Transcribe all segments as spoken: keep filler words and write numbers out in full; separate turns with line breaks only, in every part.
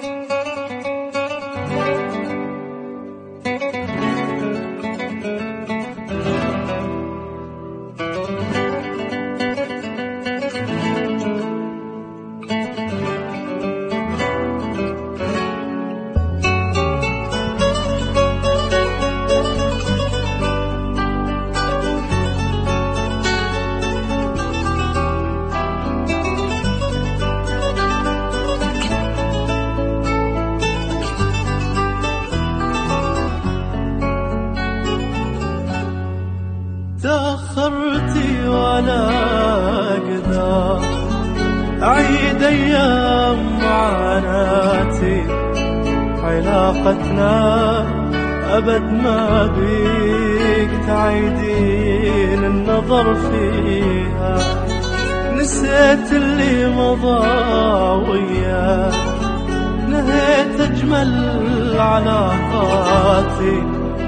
تأخرتي ولا أقدر أعيد أيام معاناتي، علاقتنا أبد ما بيك تعيدين النظر فيها. نسيت اللي مضى وياك، نهيت أجمل علاقاتي،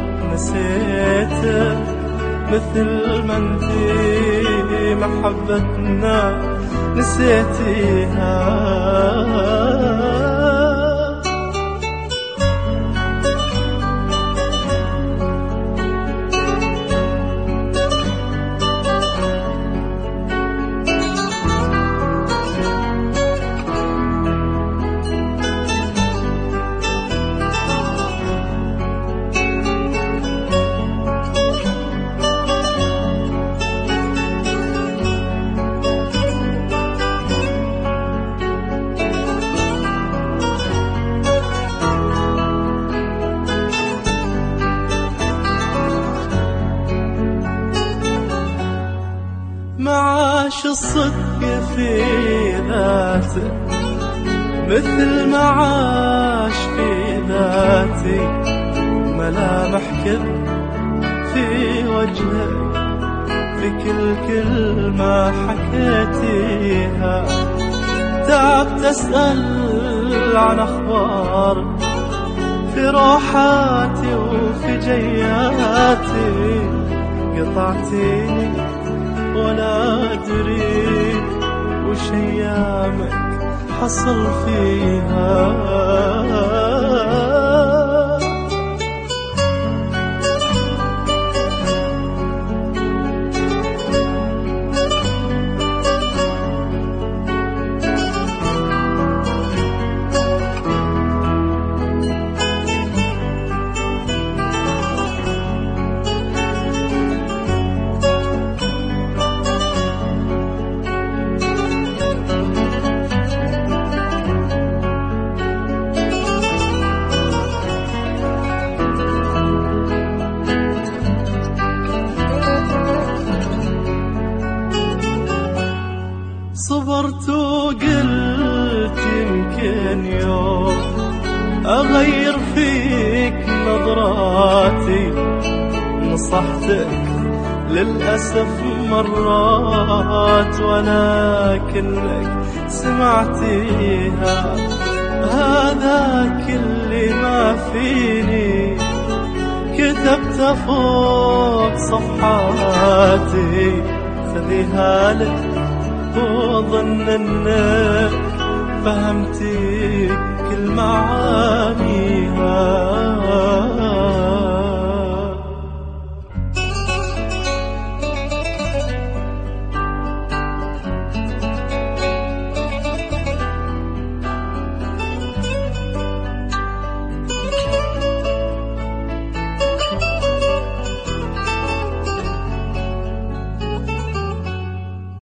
نسيتك مثل ما انتي محبتنا نسيتيها. معاش الصدق في ذاته مثل ما عاش في ذاتي، ملامح كذب في وجهك في كل كلمة حكيتيها. تعبت أسأل عن أخبارك في روحاتي وفي جياتي، قطعتيني ولا أدري وش أيامك حصل فيها. صبرت وقلت يمكن يوم أغير فيك نظراتي، نصحتك للأسف مرات ولكنك سمعتيها. هذا كل ما فيني كتبت فوق صفحاتي، خذيها لك وظن انك فهمتي كل معانيها.